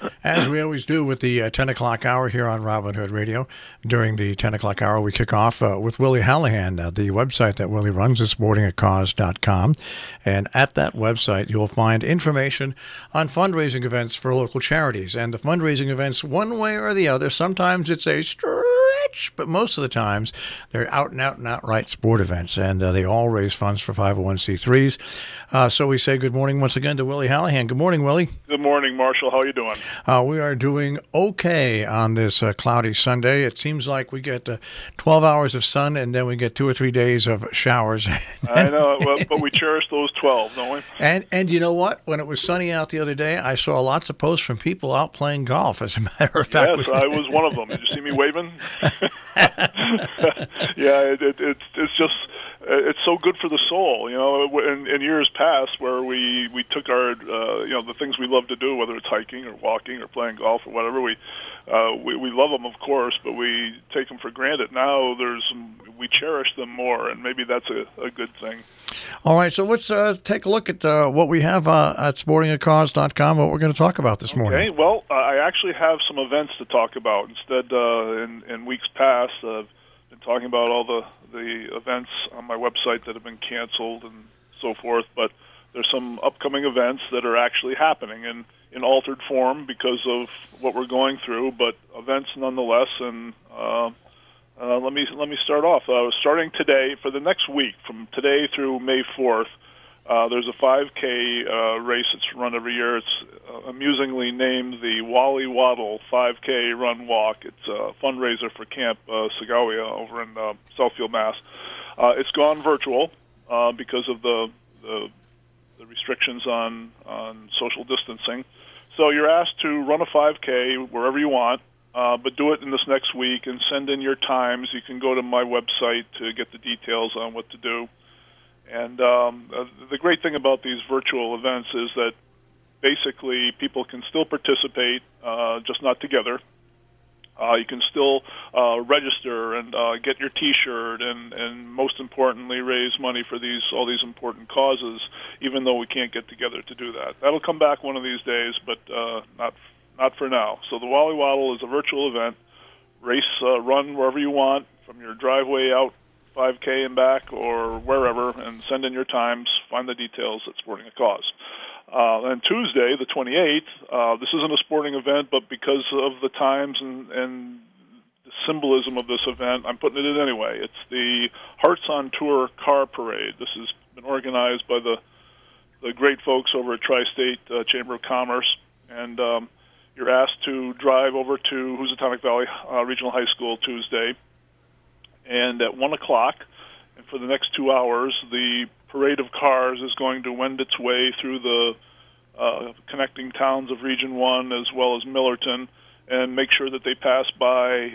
As we always do with the 10 o'clock hour here on Robin Hood Radio. During the 10 o'clock hour, we kick off with Willie Hallahan. The website that Willie runs is sportingacause.com. And at that website, you'll find information on fundraising events for local charities. And the fundraising events, one way or the other, sometimes it's a stretch, but most of the times they're out and outright sport events. And they all raise funds for 501c3s. So we say good morning once again to Willie Hallahan. Good morning, Willie. Good morning, Marshall. How are you doing? We are doing okay on this cloudy Sunday. It seems like we get 12 hours of sun and then we get 2 or 3 days of showers. I know, but we cherish those 12, don't we? And you know what? When it was sunny out the other day, I saw lots of posts from people out playing golf, as a matter of fact. Yes, I was one of them. Did you see me waving? Yeah, it's just... It's so good for the soul, you know. In years past, where we took our, the things we love to do, whether it's hiking or walking or playing golf or whatever, we love them, of course, but we take them for granted. Now we cherish them more, and maybe that's a good thing. All right, so let's take a look at what we have at sportingacause.com, what we're going to talk about this morning. Okay, well, I actually have some events to talk about. Instead, in weeks past, I've been talking about all the events on my website that have been canceled and so forth, but there's some upcoming events that are actually happening in altered form because of what we're going through, but events nonetheless. And let me start off. Starting today, for the next week, from today through May 4th, there's a 5K race that's run every year. It's amusingly named the Wally Waddle 5K Run Walk. It's a fundraiser for Camp Segovia over in Southfield, Mass. It's gone virtual because of the restrictions on social distancing. So you're asked to run a 5K wherever you want, but do it in this next week and send in your times. You can go to my website to get the details on what to do. And the great thing about these virtual events is that basically people can still participate, just not together. You can still register and get your T-shirt and most importantly raise money for all these important causes, even though we can't get together to do that. That'll come back one of these days, but not for now. So the Wally Waddle is a virtual event. Race, run wherever you want, from your driveway out 5K and back or wherever, and send in your times. Find the details at Sporting a Cause. And Tuesday, the 28th, this isn't a sporting event, but because of the times and the symbolism of this event, I'm putting it in anyway. It's the Hearts on Tour Car Parade. This has been organized by the great folks over at Tri-State Chamber of Commerce, and you're asked to drive over to Housatonic Valley Regional High School Tuesday, and at 1 o'clock, and for the next 2 hours, the parade of cars is going to wend it's way through the connecting towns of Region 1 as well as Millerton, and make sure that they pass by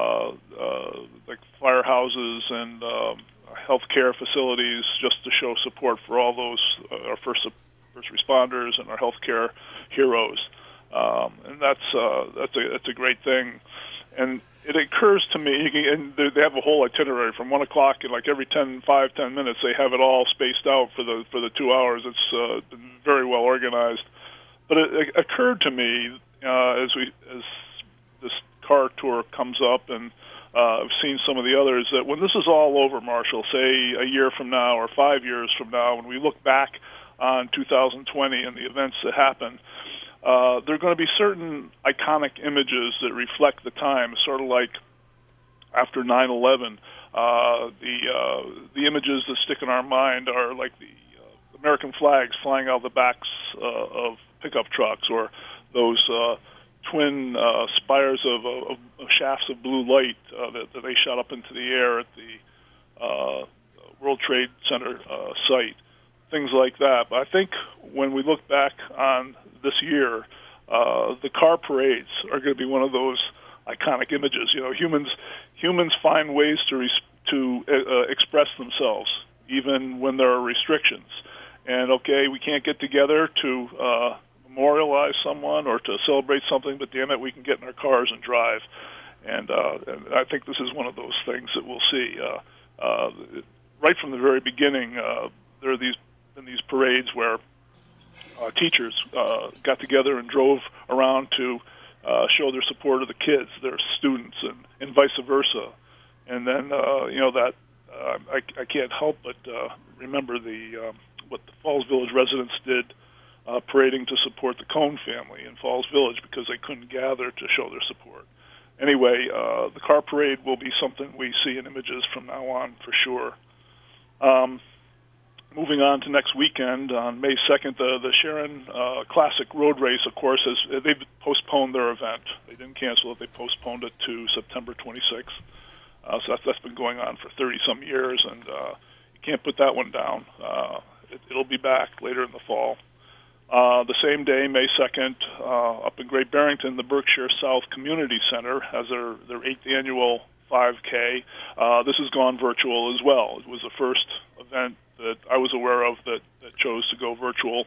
like firehouses and healthcare facilities, just to show support for all those our first responders and our healthcare heroes. And that's a great thing. And it occurs to me, and they have a whole itinerary from 1 o'clock, and like every 10 minutes, they have it all spaced out for the 2 hours. It's been very well organized. But it occurred to me as this car tour comes up, and I've seen some of the others, that when this is all over, Marshall, say a year from now or 5 years from now, when we look back on 2020 and the events that happened, there are going to be certain iconic images that reflect the time, sort of like after 9/11. The images that stick in our mind are like the American flags flying out the backs of pickup trucks, or those twin spires of shafts of blue light that they shot up into the air at the World Trade Center site. Things like that. But I think when we look back on this year, the car parades are going to be one of those iconic images. You know, humans find ways to express themselves, even when there are restrictions. And okay, we can't get together to memorialize someone or to celebrate something, but damn it, we can get in our cars and drive. And I think this is one of those things that we'll see. Right from the very beginning, there are these parades where teachers got together and drove around to show their support of the kids, their students, and vice versa. And then, that I can't help but remember what the Falls Village residents did, parading to support the Cone family in Falls Village because they couldn't gather to show their support. Anyway, the car parade will be something we see in images from now on for sure. Moving on to next weekend, on May 2nd, the Sharon Classic Road Race, of course, they've postponed their event. They didn't cancel it. They postponed it to September 26th. So that's been going on for 30-some years, and you can't put that one down. It'll be back later in the fall. The same day, May 2nd, up in Great Barrington, the Berkshire South Community Center has their 8th annual 5K. This has gone virtual as well. It was the first event that I was aware of that chose to go virtual.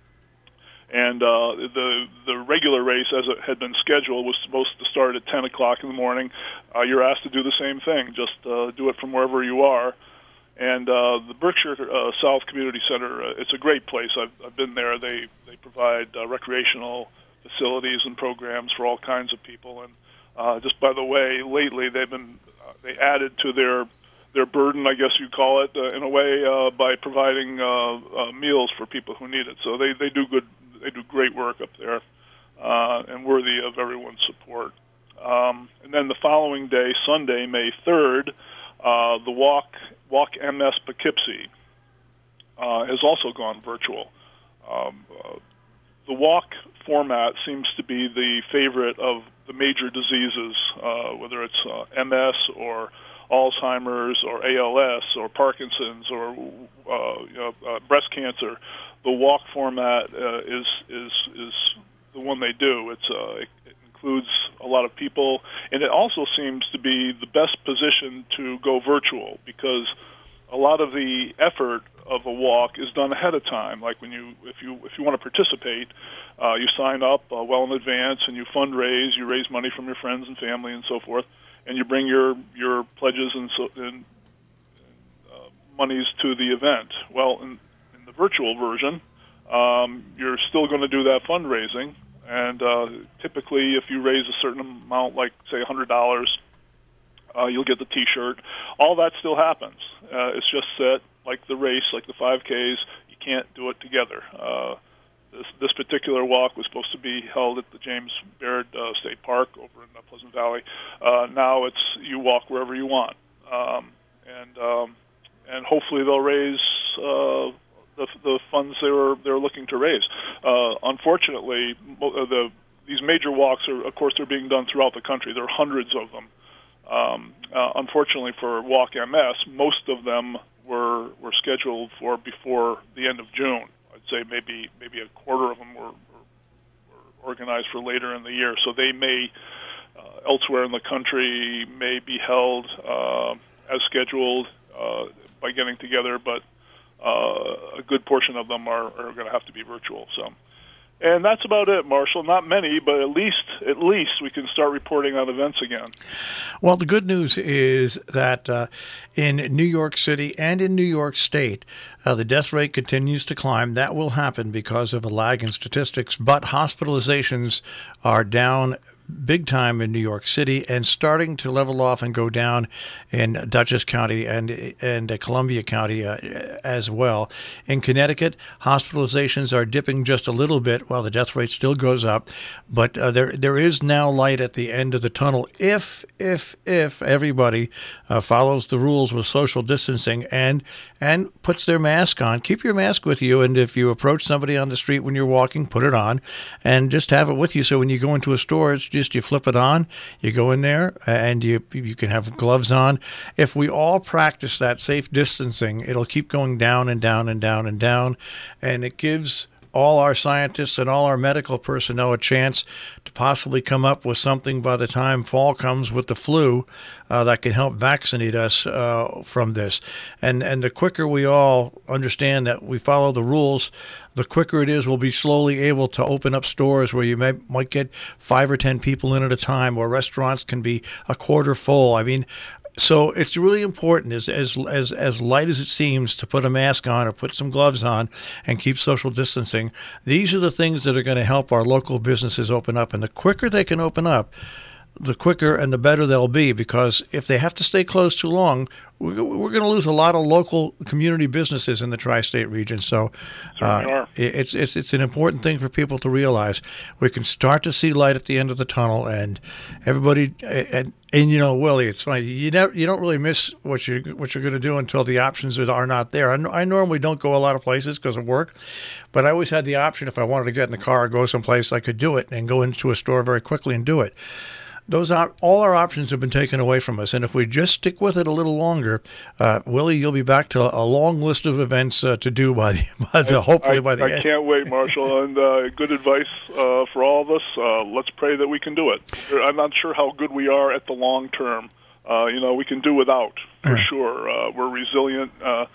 And the regular race, as it had been scheduled, was supposed to start at 10 o'clock in the morning. You're asked to do the same thing, just do it from wherever you are. And the Berkshire South Community Center, it's a great place. I've been there. They provide recreational facilities and programs for all kinds of people. And just by the way, lately they added to their burden, I guess you'd call it, in a way, by providing meals for people who need it. So they do great work up there, and worthy of everyone's support. And then the following day, Sunday, May 3rd, the Walk MS Poughkeepsie has also gone virtual. The walk format seems to be the favorite of the major diseases, whether it's MS or Alzheimer's or ALS or Parkinson's or breast cancer. The walk format is the one they do. It includes a lot of people, and it also seems to be the best position to go virtual because a lot of the effort of a walk is done ahead of time. Like if you want to participate, you sign up well in advance and you fundraise, you raise money from your friends and family and so forth, and you bring your pledges and monies to the event. Well, in the virtual version, you're still going to do that fundraising, and typically if you raise a certain amount, like say $100, you'll get the T-shirt. All that still happens. It's just that, like the race, like the 5Ks, you can't do it together. This particular walk was supposed to be held at the James Baird State Park over in Pleasant Valley. Now you walk wherever you want, and hopefully they'll raise the funds they're looking to raise. Unfortunately, these major walks are, of course, they're being done throughout the country. There are hundreds of them. Unfortunately for Walk MS, most of them were scheduled for before the end of June. I'd say maybe a quarter of them were organized for later in the year. So they may, elsewhere in the country, may be held as scheduled by getting together, but a good portion of them are going to have to be virtual. So. And that's about it, Marshall. Not many, but at least we can start reporting on events again. Well, the good news is that in New York City and in New York State, the death rate continues to climb. That will happen because of a lag in statistics, but hospitalizations are down big time in New York City and starting to level off and go down in Dutchess County and Columbia County as well. In Connecticut, hospitalizations are dipping just a little bit while the death rate still goes up, but there is now light at the end of the tunnel if everybody follows the rules with social distancing and puts their mask on. Keep your mask with you, and if you approach somebody on the street when you're walking, put it on, and just have it with you so when you go into a store, it's just you flip it on, you go in there, and you can have gloves on. If we all practice that safe distancing, it'll keep going down and down and down and down, and it gives all our scientists and all our medical personnel a chance to possibly come up with something by the time fall comes with the flu that can help vaccinate us from this. And the quicker we all understand that we follow the rules, the quicker it is we'll be slowly able to open up stores where you might get 5 or 10 people in at a time, or restaurants can be a quarter full. I mean, So it's really important, as light as it seems, to put a mask on or put some gloves on and keep social distancing. These are the things that are going to help our local businesses open up. And the quicker they can open up, the quicker and the better they'll be, because if they have to stay closed too long, we're going to lose a lot of local community businesses in the tri-state region. So it's an important thing for people to realize. We can start to see light at the end of the tunnel, and everybody and you know, Willie, it's funny. You don't really miss what you're going to do until the options are not there. I normally don't go a lot of places because of work, but I always had the option if I wanted to get in the car or go someplace, I could do it and go into a store very quickly and do it. All our options have been taken away from us, and if we just stick with it a little longer, Willie, you'll be back to a long list of events to do hopefully by the end. I can't wait, Marshall, and good advice for all of us. Let's pray that we can do it. I'm not sure how good we are at the long term. We can do without, for sure. We're resilient.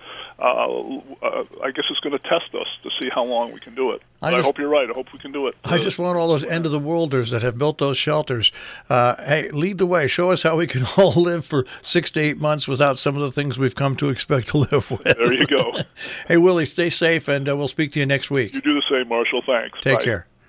I guess it's going to test us to see how long we can do it. I hope you're right. I hope we can do it. I just want all those end-of-the-worlders that have built those shelters. Hey, lead the way. Show us how we can all live for 6 to 8 months without some of the things we've come to expect to live with. There you go. Hey, Willie, stay safe, and we'll speak to you next week. You do the same, Marshall. Thanks. Take Bye. care.